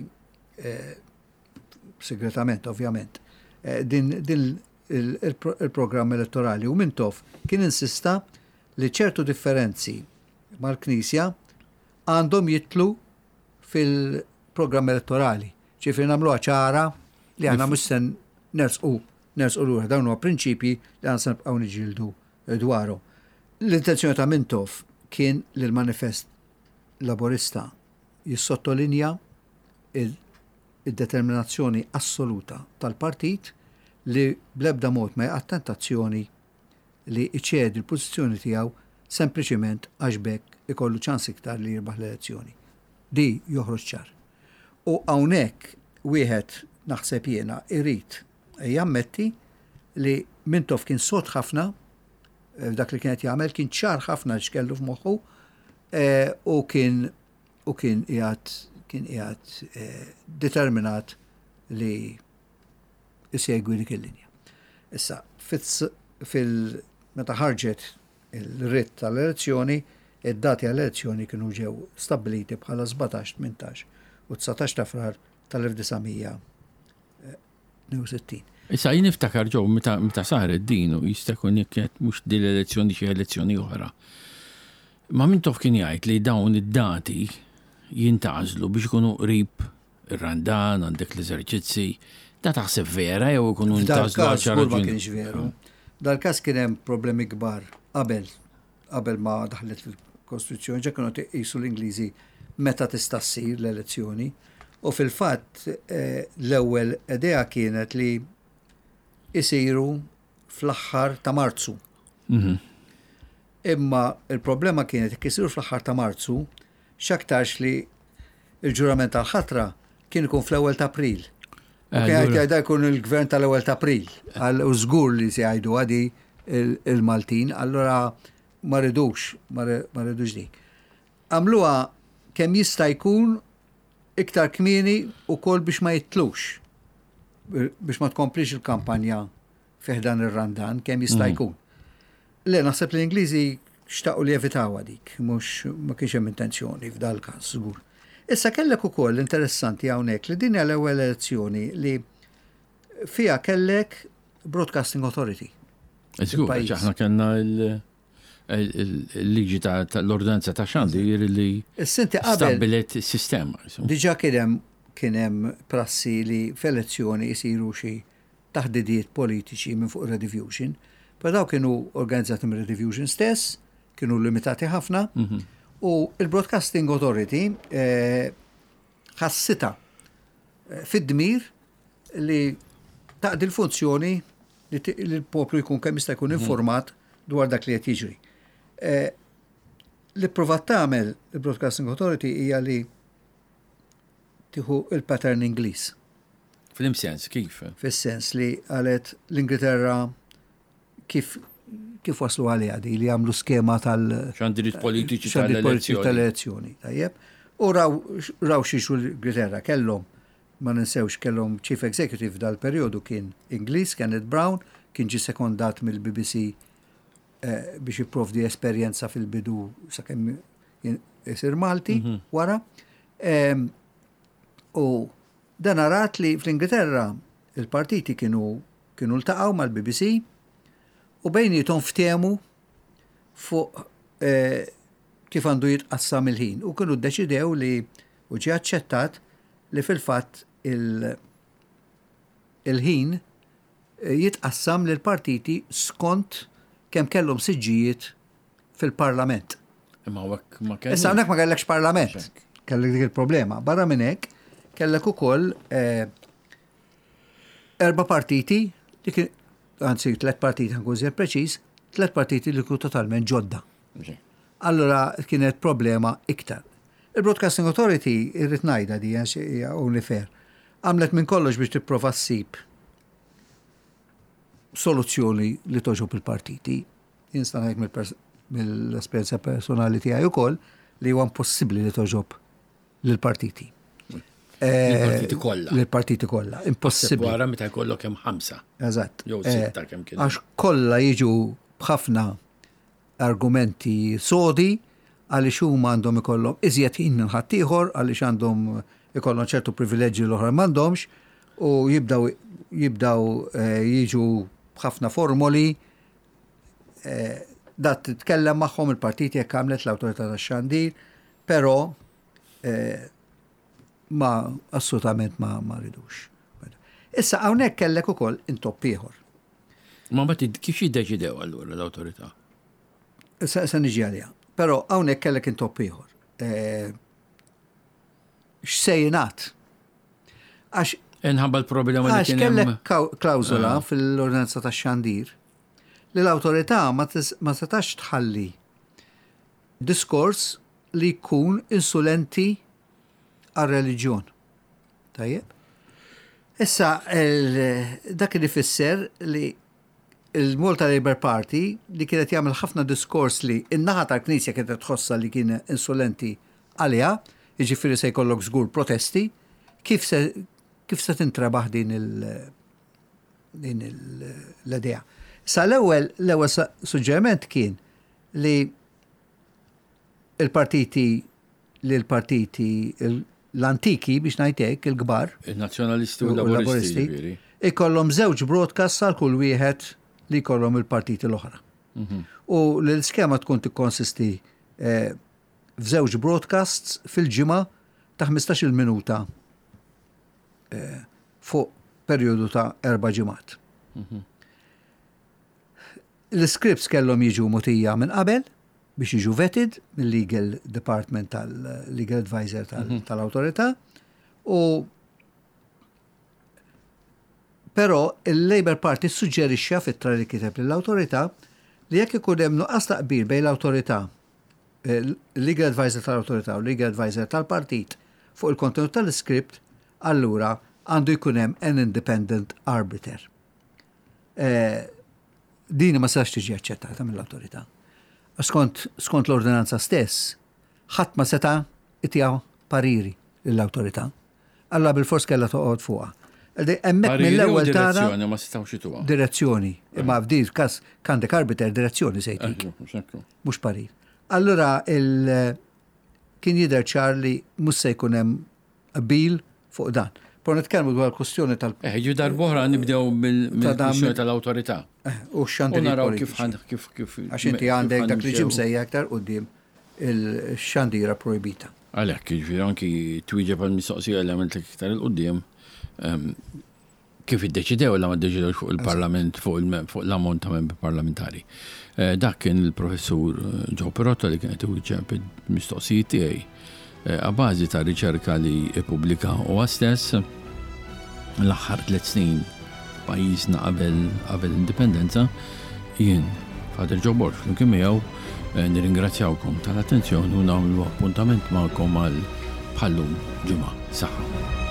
segretament ovvjament din il-programm elettorali u Mintoff kien insista li ċertu differenzi mal-Knisja għandhom jitlu fil-programm elettorali. Ġifieri nagħmluha ċara li aħna mhux se nersqu lura dawn huwa prinċipji li għandna se nibqgħu niġġieldu dwarhom. L-intenzjoni ta' Mintoff kien li l-manifest laburista jissottolinja il-determinazzjoni assoluta tal-partit li bl-ebda mod ma jaqgħad tentazzjoni li iċedi l-pożizzjoni tiegħu sempliċement għax bekk ikollu ċans iktar li jirbaħ l-elezzjoni. Di joħroġ ċar. U hawnhekk wieħed naħseb jiena irid jammetti li Mintoff kien sod ħafna dak li kienet jagħmel kien ċar ħafna x'kellu f'moħħu u kien qiegħed determinat li jsegwi dik il-linja. Issa meta ħarġet il-ritt tal-elezzjoni, id-dati għall-elezzjoni kienu ġew stabbiliti bħala 17, 18 u 19 ta' frar tal-1962. Issa jien niftakar ġew meta saret din u jista' jkun kienet mhux din l-elezzjoni xi elezzjoni oħra. Ma Mintoff kien jgħid li dawn id-dati jintażlu biex ikunu qrib ir-Randan għandek l-eżerċizzi. Da taħseb vera jew ikunu jintażlu għal xi raġuni? Ma kienx veru. Dal-każ kien hemm problemi kbar qabel ma daħlet fil-Kostituzzjoni ġa kienu tiqisu l-Ingliżi meta tista' ssir l-elezzjoni u fil-fatt l-ewwel idea kienet li isiru fl-aħħar ta' Marzu. Imma il-problema kienet jekk isiru fl-aħħar ta' Marzu x'aktarx li il-ġurament tal-ħatra kien ikun fl-ewwel ta' April. U kien jgħidha jkun il-gvern tal-ewwel ta' April. U żgur li se jgħidu għadi il-Maltin, allura ma rridux dik. Għamluha kemm jista' jkun iktar kmieni wkoll biex ma jitlux. Biex ma tkomplix il-kampanja fiħdan ir-Randan kemm jista' jkun. Le naħseb l-Ingliżi xtaqu li jevitawha dik, mhux ma kienx hemm intenzjoni f'dal każ żgur. Issa kellek ukoll interessanti hawnhekk li din hija l-ewwel elezzjoni li fiha kellek Broadcasting Authority. Żgur, aħna kellna l-liġi tal-ordinanza ta' xandir li stabbilet is-sistema. Diġà kien hemm prassi li f'elezzjoni jisiru xi taħdidiet politiċi minn fuq Rediffusion, però daw kienu organizzati minn Rediffusion stess, kienu limitati ħafna, u il-Broadcasting Authority ħassita fid-dmir li taqdi l-funzjoni li l-poplu jkun kemm jista' jkun informat dwar dak li qed jiġri. Li provat tagħmel il-Broadcasting Authority hija li tieħu il-pattern Ingliż. Fil-sens, kif? Fis-sens li qalet l-Ingilterra kif waslu għalija di li għamlu skema xandirit politiċi tal-elezzjoni. Tajjeb. U raw xiexu l-Ingilterra kellhom, ma ninsewx kellhom Chief Executive dal-perjodu kien Ingliż, Kenneth Brown, kien ġi sekondat mill-BBC biex jipprovdi esperjenza fil-bidu sakemm isir Malti wara. U dan arat li fl-Ingilterra il-partiti kienu ltaqgħu mal-BBC u bejnietom ftehmu fuq kif għandu jitqassam il-ħin. U kienu ddeċidew li u ġie aċċettat li fil-fatt il-ħin jitqassam lil partiti skont kemm kellhom siġġijiet fil-Parlament. Imma ma kellek. Issa hawnhekk ma kellekx Parlament. Kellek dik il-problema. Barra minn hekk kellek ukoll 4 partiti, anzi 3 partiti nkun żjed preċiż, 3 partiti li kienu totalment ġodda. Allora kienet problema iktar. Il-Broadcasting Authority irrid ngħidha di hija only fair. Għamlet minn kollox biex tipprova ssib soluzzjoni li toġob il-partiti. Jinstan hekk mill-esperjenza personali tiegħi ukoll li huwa impossibbli li toġob lill-partiti. Lill-partiti kollha. Impossibbli. Wara meta jkollok hemm 5. Eżatt. Jew 6 kemm kien. Għax kollha jiġu b'ħafna argumenti sodi għaliex huma għandhom ikollhom iżjed ħin minn ħaddieħor għaliex għandhom ikollhom ċertu privileġġi l-oħra m'għandhomx u jibdaw jiġu b'ħafna formoli dat titkellem magħhom il-partiti jekk għamlet l-awtorità tax-xandir, però ma assolutament ma ridux. Issa hawnhekk kellek ukoll intopp ieħor. Ma kif jiddeċidew allura l-awtorità? Issa niġi għaliha. Però hawnhekk kellek intopp ieħor. X'se jingħad? Għax inħabba l-problema li kien hemm klawżola fil-ordinanza tax-xandir li l-awtorità ma setax tħalli diskors li jkun insulenti għal-reliġjon. Tajjeb? Issa dak li fisser li il-Malta Labour Party li kienet jagħmel ħafna diskors li in-naħa tal-Knisja kienet tħossha li kien insolenti għaliha, jiġifieri se jkollok żgur protesti, kif se tintrabaħ din l-idea. Sa l-ewwel suġġeriment kien li l-antiki biex ngħidlek il-kbar, il-nazzjonalisti u l-laboristi ikollhom żewġ broadcasts għal kull wieħed li jkollhom il-partiti l-oħra. U l-iskema tkun tikkonsisti f'żewġ broadcasts fil-ġimgħa ta' 15-il minuta fuq perjodu ta' 4 ġimgħat. L-scripts kellhom jiġu mutija minn qabel biex jiġu vetted mill-Legal Department tal-Legal Advisor tal-Awtorità u però il-Labour Party suġġerixxa fit-tra li kiteb lill-Awtorità li jekk ikun hemm nuqqas taqbil bejn l-Awtorità, il-Legal Advisor tal-Awtorità u l-Legal Advisor tal-Partit fuq il-kontenut tal-script, allura għandu jkun hemm an independent arbiter. Dini ma sax tiġi aċċettata mill-Awtorità. Skont l-ordinanza stess, ħadd ma seta' itja pariri lill-Awtorità. Alla bil-fors kellha toqgħod fuqha. Hemmhekk mill-ewwel tara ma setgħux ituha. Direzzjoni. Imma f'din każ kandek arbiter direzzjoni se jtik. Mhux parir. Allura kien jidher ċar li mhux se jkun hemm qbil fuq dan. Por nitkellmu dwar kwestjoni Ġu darb'oħra nibdew mill-kwestjoni tal-awtorità. U x'għandek naraw kif għax inti għandek dak li ġim sejja aktar quddiem il-xandira projbita. Għalhekk jiġifieri anki twieġeb għall-mistoqsija li għamiltek iktar il-qudiem kif iddeċidew la ma ddeċidew fuq il-Parlament fuq l-ammont ta' membri parlamentari. Dak kien il-professur Joe Perotta li kienet iwieġeb il-mistoqsijiet tiegħi għabażi ta' riċerka li ippubblika huwa stess l-aħħar 3 snin f'pajjiżna qabel indipendenza, jien Fader Joe Borg flimkien miegħu nirringrazzjawkom tal-attenzjoni u nagħmlu appuntament magħkom għal bħallum ġimgħa saħħa.